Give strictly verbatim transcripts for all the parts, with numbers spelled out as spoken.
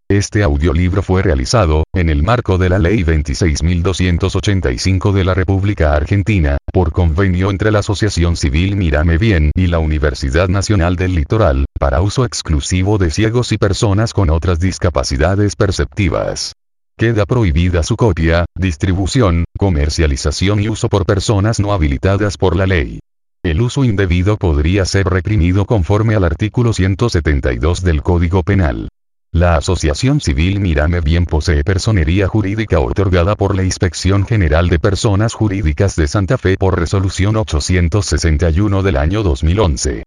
Este audiolibro fue realizado, en el marco de la Ley veintiséis mil doscientos ochenta y cinco de la República Argentina, por convenio entre la Asociación Civil Mírame Bien y la Universidad Nacional del Litoral, para uso exclusivo de ciegos y personas con otras discapacidades perceptivas. Queda prohibida su copia, distribución, comercialización y uso por personas no habilitadas por la ley. El uso indebido podría ser reprimido conforme al artículo ciento setenta y dos del Código Penal. La Asociación Civil Mírame Bien posee personería jurídica otorgada por la Inspección General de Personas Jurídicas de Santa Fe por resolución ochocientos sesenta y uno del año dos mil once.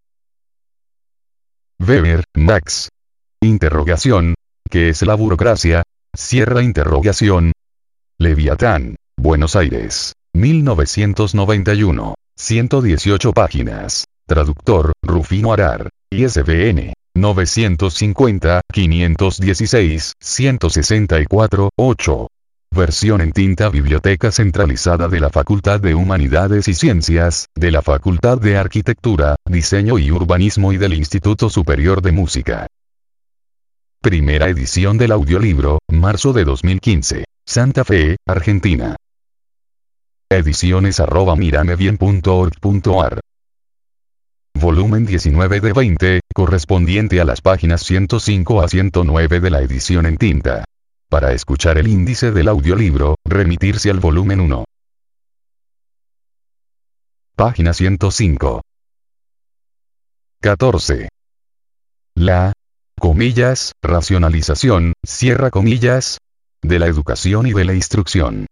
Weber, Max. Interrogación. ¿Qué es la burocracia? Cierra interrogación. Leviatán, Buenos Aires, mil novecientos noventa y uno. ciento dieciocho páginas. Traductor, Rufino Arar. I S B N. novecientos cincuenta, quinientos dieciséis, ciento sesenta y cuatro, ocho. Versión en tinta. Biblioteca Centralizada de la Facultad de Humanidades y Ciencias, de la Facultad de Arquitectura, Diseño y Urbanismo y del Instituto Superior de Música. Primera edición del audiolibro, marzo de dos mil quince. Santa Fe, Argentina. Ediciones arroba miramebien punto org punto ar. Volumen diecinueve de veinte, correspondiente a las páginas ciento cinco a ciento nueve de la edición en tinta. Para escuchar el índice del audiolibro, remitirse al volumen uno. Página ciento cinco. catorce. La, comillas, racionalización, cierra comillas, de la educación y de la instrucción.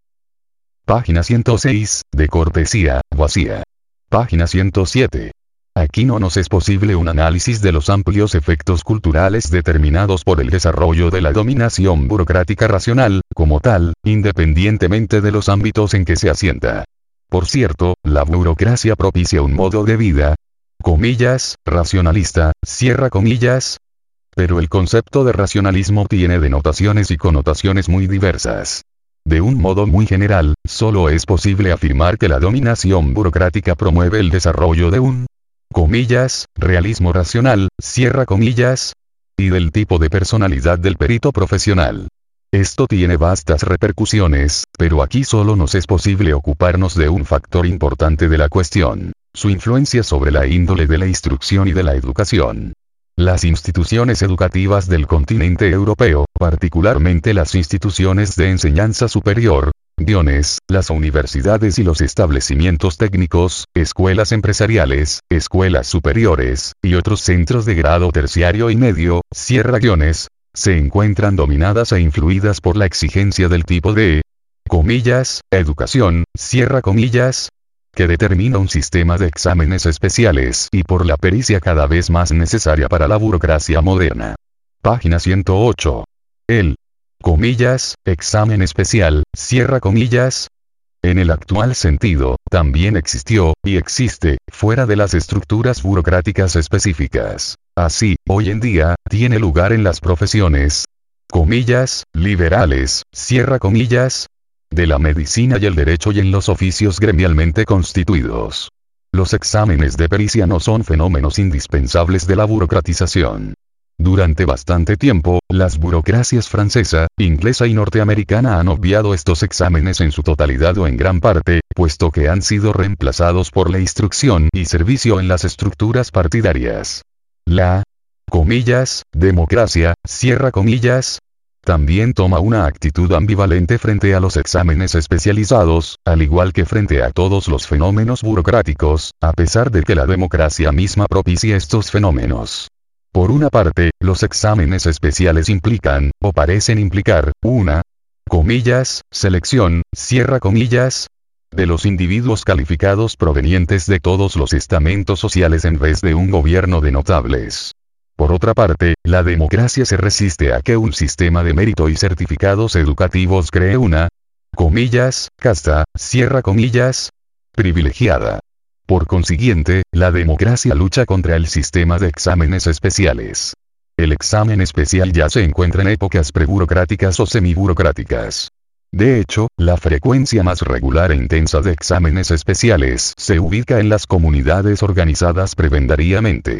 Página ciento seis, de cortesía, vacía. Página ciento siete. Aquí no nos es posible un análisis de los amplios efectos culturales determinados por el desarrollo de la dominación burocrática racional, como tal, independientemente de los ámbitos en que se asienta. Por cierto, la burocracia propicia un modo de vida, comillas, racionalista, cierra comillas. Pero el concepto de racionalismo tiene denotaciones y connotaciones muy diversas. De un modo muy general, solo es posible afirmar que la dominación burocrática promueve el desarrollo de un, comillas, realismo racional, cierra comillas, y del tipo de personalidad del perito profesional. Esto tiene vastas repercusiones, pero aquí solo nos es posible ocuparnos de un factor importante de la cuestión, su influencia sobre la índole de la instrucción y de la educación. Las instituciones educativas del continente europeo, particularmente las instituciones de enseñanza superior, guiones, las universidades y los establecimientos técnicos, escuelas empresariales, escuelas superiores, y otros centros de grado terciario y medio, cierra guiones, se encuentran dominadas e influidas por la exigencia del tipo de, comillas, educación, cierra comillas, que determina un sistema de exámenes especiales y por la pericia cada vez más necesaria para la burocracia moderna. Página ciento ocho. El, comillas, examen especial, cierra comillas, en el actual sentido, también existió, y existe, fuera de las estructuras burocráticas específicas. Así, hoy en día, tiene lugar en las profesiones, comillas, liberales, cierra comillas, de la medicina y el derecho y en los oficios gremialmente constituidos. Los exámenes de pericia no son fenómenos indispensables de la burocratización. Durante bastante tiempo, las burocracias francesa, inglesa y norteamericana han obviado estos exámenes en su totalidad o en gran parte, puesto que han sido reemplazados por la instrucción y servicio en las estructuras partidarias. La, comillas, democracia, cierra comillas, también toma una actitud ambivalente frente a los exámenes especializados, al igual que frente a todos los fenómenos burocráticos, a pesar de que la democracia misma propicia estos fenómenos. Por una parte, los exámenes especiales implican, o parecen implicar, una, comillas, selección, cierra comillas, de los individuos calificados provenientes de todos los estamentos sociales en vez de un gobierno de notables. Por otra parte, la democracia se resiste a que un sistema de mérito y certificados educativos cree una, comillas, casta, cierra comillas, privilegiada. Por consiguiente, la democracia lucha contra el sistema de exámenes especiales. El examen especial ya se encuentra en épocas preburocráticas o semiburocráticas. De hecho, la frecuencia más regular e intensa de exámenes especiales se ubica en las comunidades organizadas prebendariamente.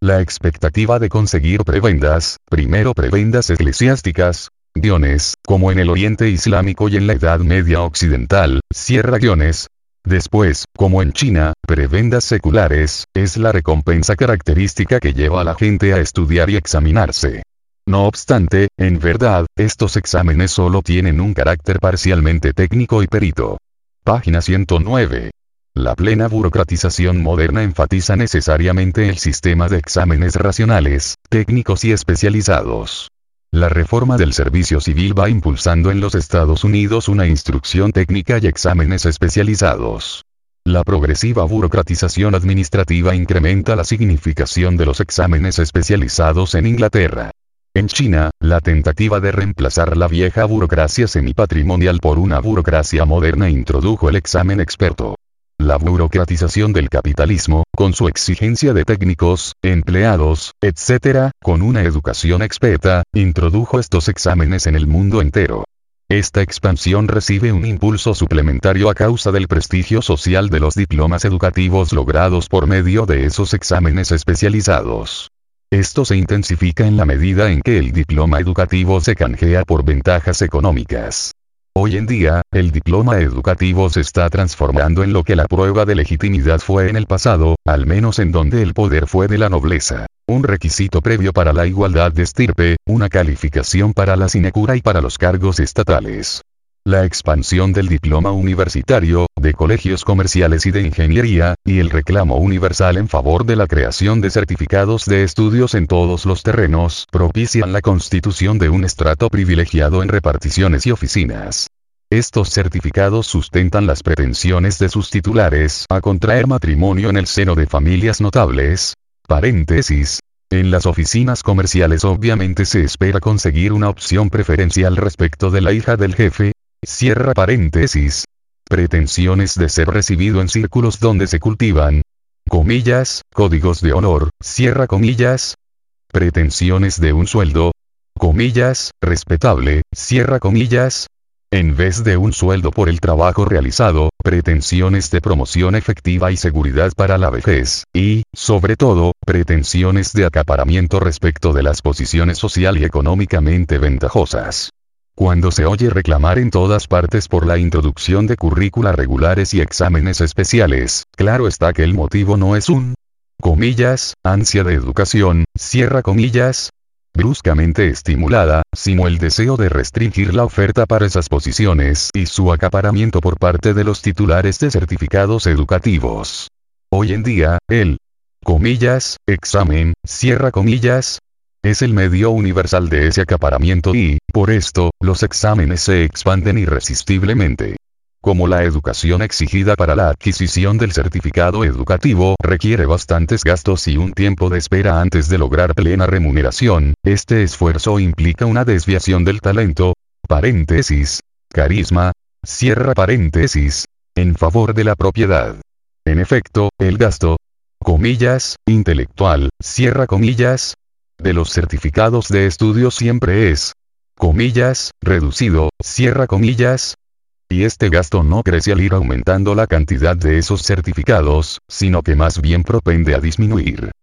La expectativa de conseguir prebendas, primero prebendas eclesiásticas, guiones, como en el Oriente Islámico y en la Edad Media Occidental, cierra guiones. Después, como en China, prebendas seculares, es la recompensa característica que lleva a la gente a estudiar y examinarse. No obstante, en verdad, estos exámenes solo tienen un carácter parcialmente técnico y perito. Página ciento nueve. La plena burocratización moderna enfatiza necesariamente el sistema de exámenes racionales, técnicos y especializados. La reforma del servicio civil va impulsando en los Estados Unidos una instrucción técnica y exámenes especializados. La progresiva burocratización administrativa incrementa la significación de los exámenes especializados en Inglaterra. En China, la tentativa de reemplazar la vieja burocracia semipatrimonial por una burocracia moderna introdujo el examen experto. La burocratización del capitalismo, con su exigencia de técnicos, empleados, etcétera, con una educación experta, introdujo estos exámenes en el mundo entero. Esta expansión recibe un impulso suplementario a causa del prestigio social de los diplomas educativos logrados por medio de esos exámenes especializados. Esto se intensifica en la medida en que el diploma educativo se canjea por ventajas económicas. Hoy en día, el diploma educativo se está transformando en lo que la prueba de legitimidad fue en el pasado, al menos en donde el poder fue de la nobleza, un requisito previo para la igualdad de estirpe, una calificación para la sinecura y para los cargos estatales. La expansión del diploma universitario, de colegios comerciales y de ingeniería, y el reclamo universal en favor de la creación de certificados de estudios en todos los terrenos, propician la constitución de un estrato privilegiado en reparticiones y oficinas. Estos certificados sustentan las pretensiones de sus titulares a contraer matrimonio en el seno de familias notables. Paréntesis. En las oficinas comerciales obviamente se espera conseguir una opción preferencial respecto de la hija del jefe. Cierra paréntesis. Pretensiones de ser recibido en círculos donde se cultivan, comillas, códigos de honor, cierra comillas. Pretensiones de un sueldo, comillas, respetable, cierra comillas. En vez de un sueldo por el trabajo realizado, pretensiones de promoción efectiva y seguridad para la vejez, y, sobre todo, pretensiones de acaparamiento respecto de las posiciones social y económicamente ventajosas. Cuando se oye reclamar en todas partes por la introducción de currícula regulares y exámenes especiales, claro está que el motivo no es un, comillas, ansia de educación, cierra comillas, bruscamente estimulada, sino el deseo de restringir la oferta para esas posiciones y su acaparamiento por parte de los titulares de certificados educativos. Hoy en día, el, comillas, examen, cierra comillas, es el medio universal de ese acaparamiento y, por esto, los exámenes se expanden irresistiblemente. Como la educación exigida para la adquisición del certificado educativo requiere bastantes gastos y un tiempo de espera antes de lograr plena remuneración, este esfuerzo implica una desviación del talento, paréntesis, carisma, cierra paréntesis, en favor de la propiedad. En efecto, el gasto, comillas, intelectual, cierra comillas, de los certificados de estudio siempre es, comillas, reducido, cierra comillas, y este gasto no crece al ir aumentando la cantidad de esos certificados, sino que más bien propende a disminuir.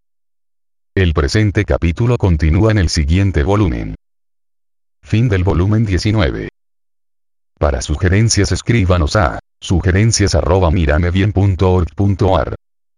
El presente capítulo continúa en el siguiente volumen. Fin del volumen diecinueve. Para sugerencias escríbanos a sugerencias arroba miramebien punto org punto ar.